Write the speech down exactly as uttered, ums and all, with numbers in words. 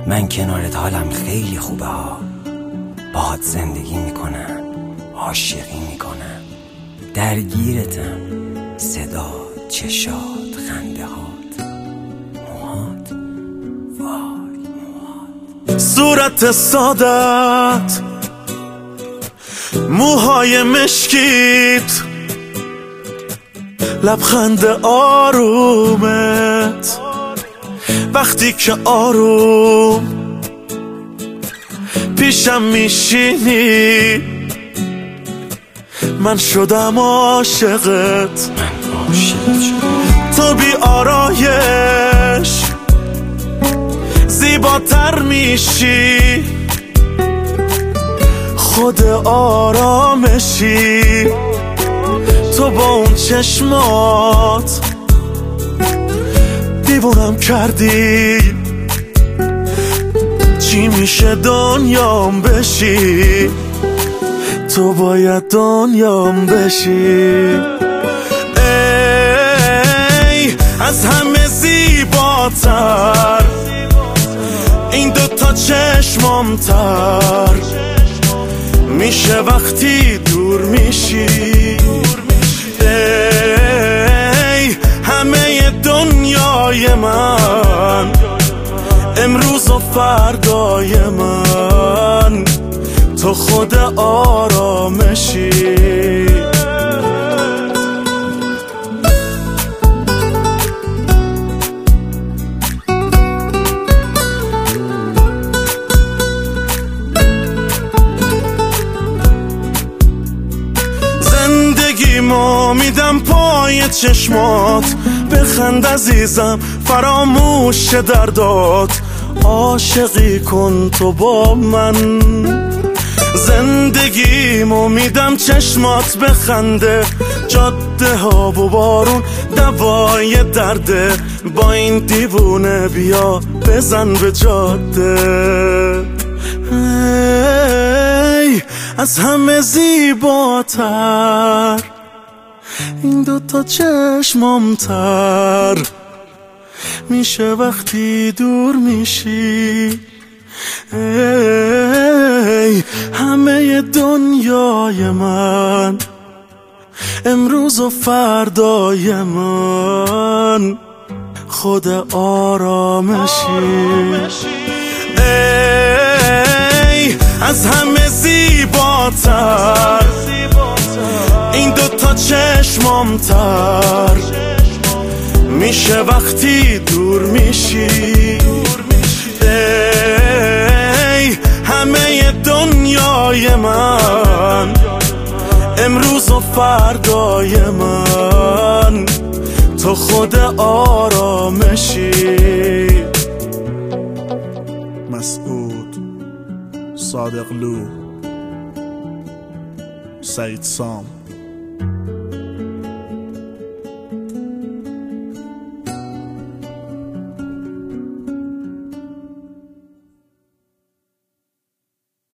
من کنارت حالم خیلی خوبه ها. باهات زندگی میکنم، عاشقی میکنم، درگیرتم. صدا، چشات، خنده هات، موهات، وای موهات. صورت سادت، موهای مشکیت، لبخند آرومت، وقتی که آروم پیشم میشینی من شدم عاشقت. تو بی آرایش زیباتر میشی، خود آرامشی. تو با اون چشمات دیوونم کردی، چی میشه دنیام بشی، تو باید دنیام بشی. ای از همه زیباتر این دوتا چشمام تر میشه وقتی دور میشی. ای همه دنیای من، امروز و فردای من، تو خود آرامشی. زندگیمو میدم پای چشمات، بخند عزیزم فراموش دردات. عاشقی کن تو با من، زندگیمو میدم چشمات بخنده. جاده ها و بارون دوای درده، با این دیوونه بیا بزن به جاده. ای از همه زیباتر این دوتا چشمام تر میشه وقتی دور میشی. ای همه دنیای من، امروز و فردای من، خود آرامشی. ای از همه زیباتر این دوتا چشمام تر میشه وقتی دور میشی. ای همه دنیای من، امروز و فردای من، تو خود آرامشی. مسعود صادقلو، سعید سام.